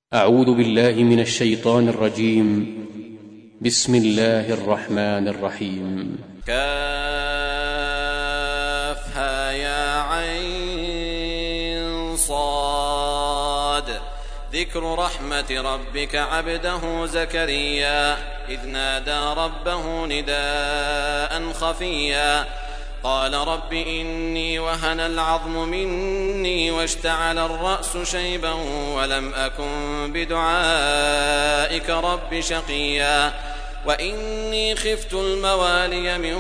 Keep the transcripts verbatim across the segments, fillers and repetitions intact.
أعوذ بالله من الشيطان الرجيم. بسم الله الرحمن الرحيم. كافها يا عين صاد. ذكر رحمة ربك عبده زكريا إذ نادى ربه نداء خفيا قال رب إني وهن العظم مني واشتعل الرأس شيبا ولم أكن بدعائك رب شقيا وإني خفت الموالي من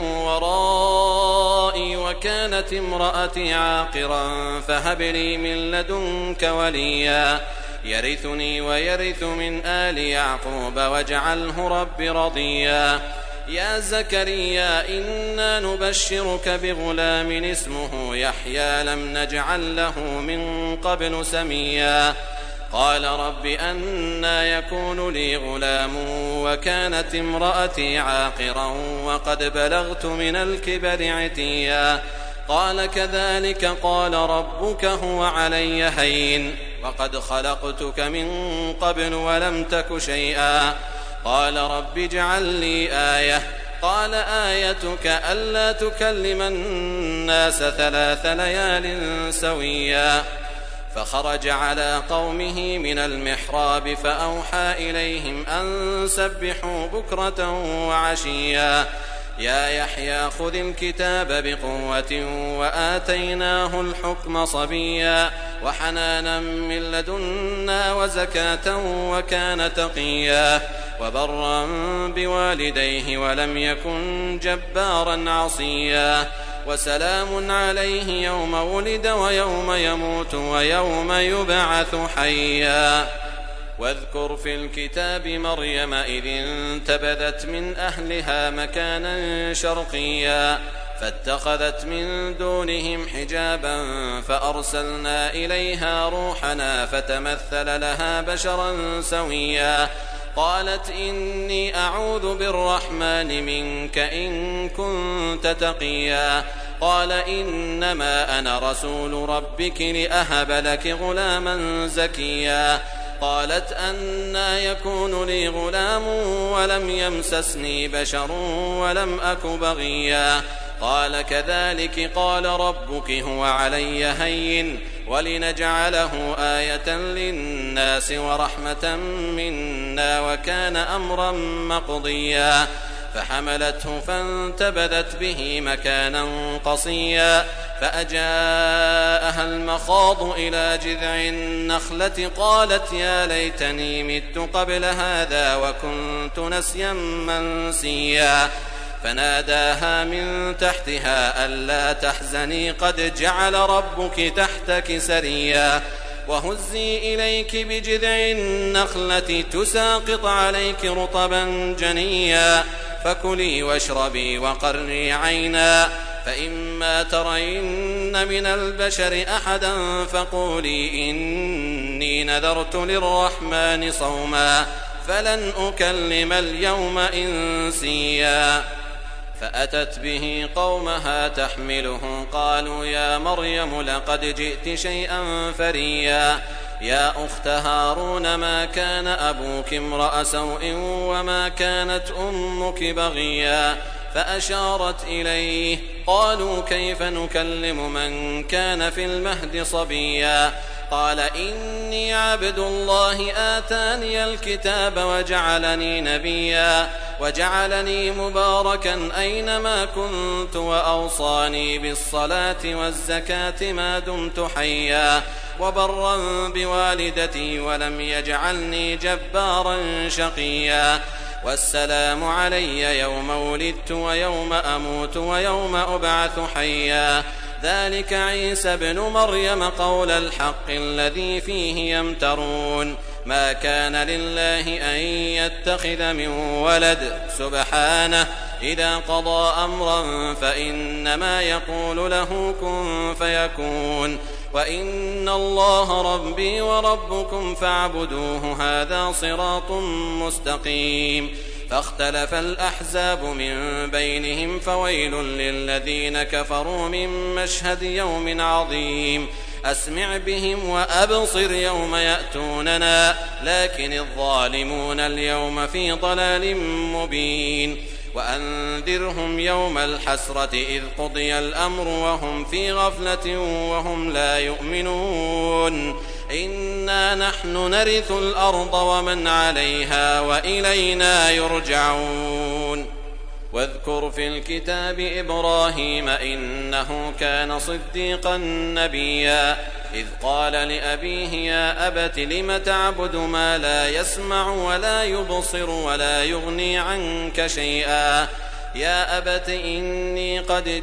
ورائي وكانت امرأتي عاقرا فهب لي من لدنك وليا يرثني ويرث من آل يعقوب واجعله رب رضيا يا زكريا إنا نبشرك بغلام اسمه يحيى لم نجعل له من قبل سميا قال رب أنى يكون لي غلام وكانت امرأتي عاقرا وقد بلغت من الكبر عتيا قال كذلك قال ربك هو علي هين وقد خلقتك من قبل ولم تك شيئا قال رب اجعل لي آية قال آيتك ألا تكلم الناس ثلاث ليال سويا فخرج على قومه من المحراب فأوحى إليهم أن سبحوا بكرة وعشيا يا يحيى خذ الكتاب بقوة وآتيناه الحكم صبيا وحنانا من لدنا وزكاة وكان تقيا وبرا بوالديه ولم يكن جبارا عصيا وسلام عليه يوم ولد ويوم يموت ويوم يبعث حيا واذكر في الكتاب مريم إذ انتبذت من أهلها مكانا شرقيا فاتخذت من دونهم حجابا فأرسلنا إليها روحنا فتمثل لها بشرا سويا قالت إني أعوذ بالرحمن منك إن كنت تقيا قال إنما أنا رسول ربك لأهب لك غلاما زكيا قالت أنى يكون لي غلام ولم يمسسني بشر ولم أك بغيا قال كذلك قال ربك هو علي هين ولنجعله آية للناس ورحمة منا وكان أمرا مقضيا فحملته فانتبذت به مكانا قصيا فأجاءها المخاض إلى جذع النخلة قالت يا ليتني مت قبل هذا وكنت نسيا منسيا فناداها من تحتها ألا تحزني قد جعل ربك تحتك سريا وهزي إليك بجذع النخلة تساقط عليك رطبا جنيا فكلي واشربي وقري عينا فإما ترين من البشر أحدا فقولي إني نذرت للرحمن صوما فلن أكلم اليوم إنسيا فأتت به قومها تحمله قالوا يا مريم لقد جئت شيئا فريا يا أخت هارون ما كان أبوك امرأ سوء وما كانت أمك بغيا فأشارت إليه قالوا كيف نكلم من كان في المهد صبيا قال إني عبد الله آتاني الكتاب وجعلني نبيا وجعلني مباركا أينما كنت وأوصاني بالصلاة والزكاة ما دمت حيا وبرا بوالدتي ولم يجعلني جبارا شقيا والسلام علي يوم ولدت ويوم أموت ويوم أبعث حيا ذلك عيسى ابن مريم قول الحق الذي فيه يمترون ما كان لله أن يتخذ من ولد سبحانه إذا قضى أمرا فإنما يقول له كن فيكون وإن الله ربي وربكم فاعبدوه هذا صراط مستقيم فاختلف الأحزاب من بينهم فويل للذين كفروا من مشهد يوم عظيم أسمع بهم وأبصر يوم يأتوننا لكن الظالمون اليوم في ضلال مبين وأنذرهم يوم الحسرة إذ قضي الأمر وهم في غفلة وهم لا يؤمنون إنا نحن نرث الأرض ومن عليها وإلينا يرجعون واذكر في الكتاب إبراهيم إنه كان صديقا نبيا إذ قال لأبيه يا أبت لم تعبد ما لا يسمع ولا يبصر ولا يغني عنك شيئا يا أبت إني قد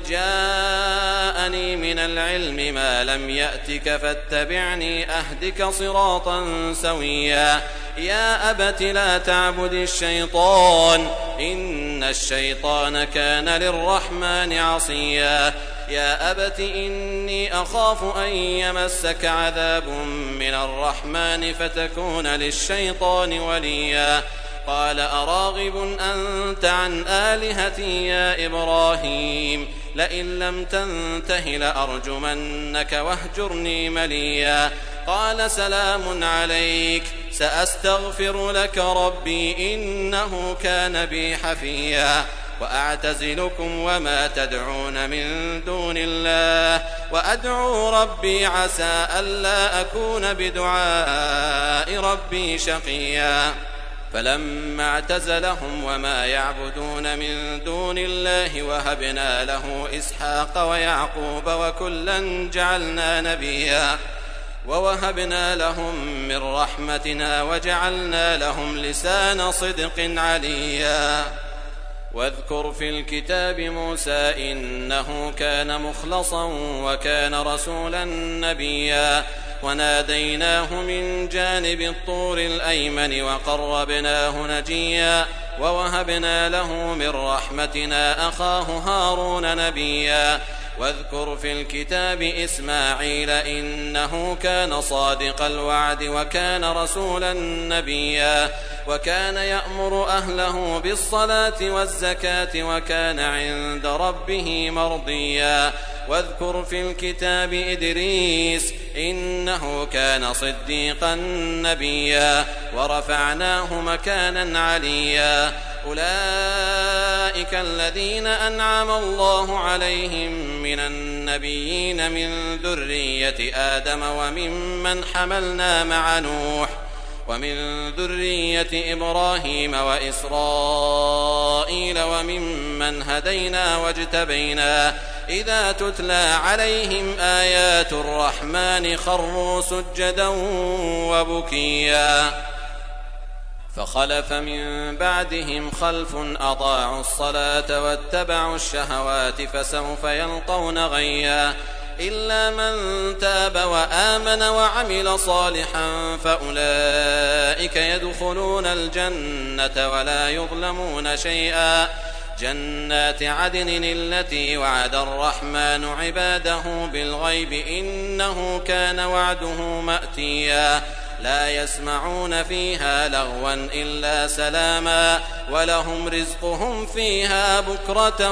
جاءني من العلم ما لم يأتك فاتبعني أهدك صراطا سويا يا أبت لا تعبد الشيطان إن الشيطان كان للرحمن عصيا يا أبت إني أخاف أن يمسك عذاب من الرحمن فتكون للشيطان وليا قال أراغب أنت عن آلهتي يا إبراهيم لئن لم تنته لأرجمنك واهجرني مليا قال سلام عليك سأستغفر لك ربي إنه كان بي حفيا وأعتزلكم وما تدعون من دون الله وأدعو ربي عسى ألا أكون بدعاء ربي شقيا فلما اعتزلهم وما يعبدون من دون الله وهبنا له إسحاق ويعقوب وكلا جعلنا نبيا ووهبنا لهم من رحمتنا وجعلنا لهم لسان صدق عليا واذكر في الكتاب موسى إنه كان مخلصا وكان رسولا نبيا وناديناه من جانب الطور الأيمن وقربناه نجيا ووهبنا له من رحمتنا أخاه هارون نبيا واذكر في الكتاب إسماعيل إنه كان صادق الوعد وكان رسولا نبيا وكان يأمر أهله بالصلاة والزكاة وكان عند ربه مرضيا واذكر في الكتاب إدريس إنه كان صديقا نبيا ورفعناه مكانا عليا أولئك الذين أنعم الله عليهم من النبيين من ذرية آدم وممن حملنا مع نوح ومن ذرية إبراهيم وإسرائيل وممن هدينا واجتبينا إذا تتلى عليهم آيات الرحمن خروا سجدا وبكيا فخلف من بعدهم خلف أضاعوا الصلاة واتبعوا الشهوات فسوف يلقون غيا إلا من تاب وآمن وعمل صالحا فأولئك يدخلون الجنة ولا يظلمون شيئا جنات عدن التي وعد الرحمن عباده بالغيب إنه كان وعده مأتيا لا يسمعون فيها لغوا إلا سلاما ولهم رزقهم فيها بكرة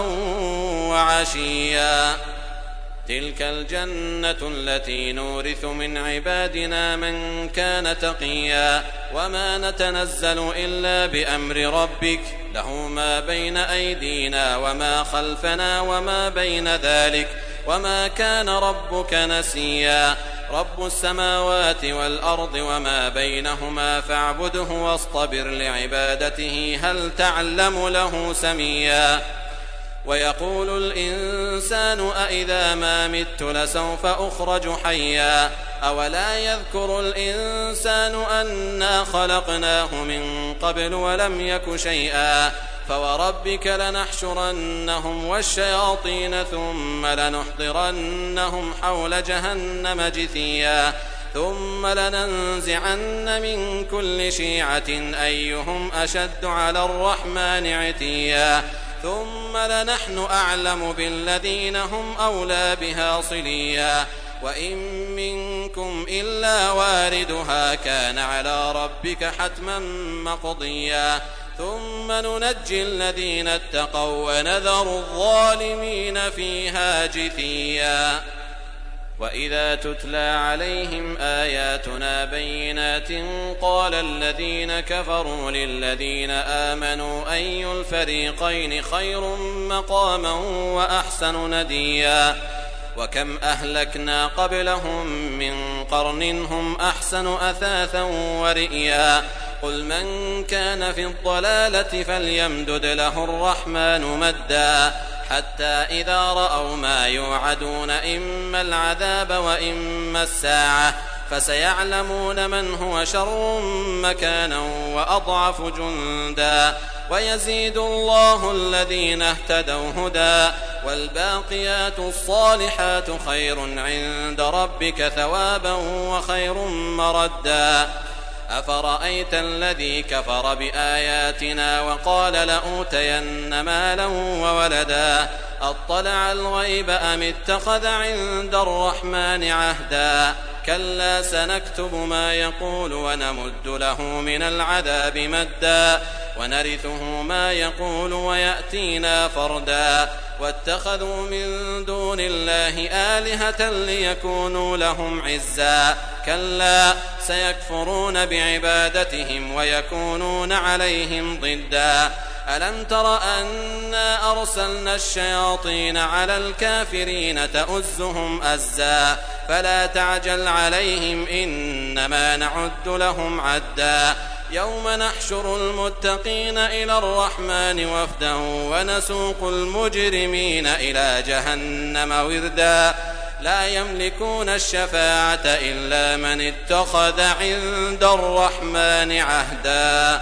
وعشيا تلك الجنة التي نورث من عبادنا من كان تقيا وما نتنزل إلا بأمر ربك له ما بين أيدينا وما خلفنا وما بين ذلك وما كان ربك نسيا رب السماوات والأرض وما بينهما فاعبده واصطبر لعبادته هل تعلم له سميا ويقول الإنسان أإذا ما مت لسوف أخرج حيا أولا يذكر الإنسان أنا خلقناه من قبل ولم يك شيئا فوربك لنحشرنهم والشياطين ثم لنحضرنهم حول جهنم جثيا ثم لننزعن من كل شيعة أيهم أشد على الرحمن عتيا ثم لنحن أعلم بالذين هم أولى بها صليا وإن منكم إلا واردها كان على ربك حتما مقضيا ثم ننجي الذين اتقوا ونذر الظالمين فيها جثيا وإذا تتلى عليهم آياتنا بينات قال الذين كفروا للذين آمنوا أي الفريقين خير مقاما وأحسن نديا وكم أهلكنا قبلهم من قرن هم أحسن أثاثا ورئيا قل من كان في الضلالة فليمدد له الرحمن مدا حتى إذا رأوا ما يوعدون إما العذاب وإما الساعة فسيعلمون من هو شر مكانا وأضعف جندا ويزيد الله الذين اهتدوا هدى والباقيات الصالحات خير عند ربك ثوابا وخير مردا أفرأيت الذي كفر بآياتنا وقال لأوتين مالا وولدا أطلع الغيب أم اتخذ عند الرحمن عهدا كلا سنكتب ما يقول ونمد له من العذاب مدا ونرثه ما يقول ويأتينا فردا واتخذوا من دون الله آلهة ليكونوا لهم عزا كلا سيكفرون بعبادتهم ويكونون عليهم ضدا ألم تر أنا أرسلنا الشياطين على الكافرين تؤزهم أزا فلا تعجل عليهم إنما نعد لهم عدا يوم نحشر المتقين إلى الرحمن وفدا ونسوق المجرمين إلى جهنم وردا لا يملكون الشفاعة إلا من اتخذ عند الرحمن عهدا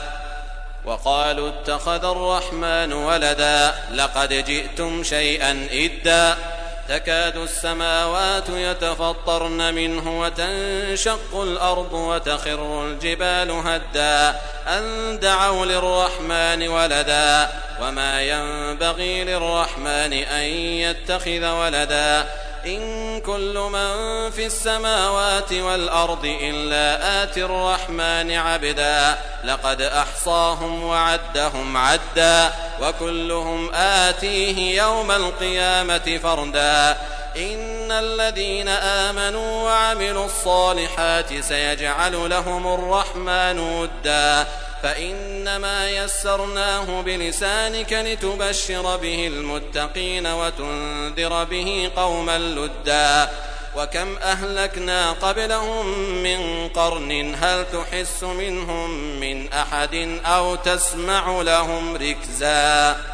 وقالوا اتخذ الرحمن ولدا لقد جئتم شيئا إدا تكاد السماوات يتفطرن منه وتنشق الأرض وتخر الجبال هدا أن دعوا للرحمن ولدا وما ينبغي للرحمن أن يتخذ ولدا إن كل من في السماوات والأرض إلا آتي الرحمن عبدا لقد أحصاهم وعدهم عدا وكلهم آتيه يوم القيامة فردا إن الذين آمنوا وعملوا الصالحات سيجعل لهم الرحمن ودا فإنما يسرناه بلسانك لتبشر به المتقين وتنذر به قوما لدا وكم أهلكنا قبلهم من قرن هل تحس منهم من أحد أو تسمع لهم ركزا.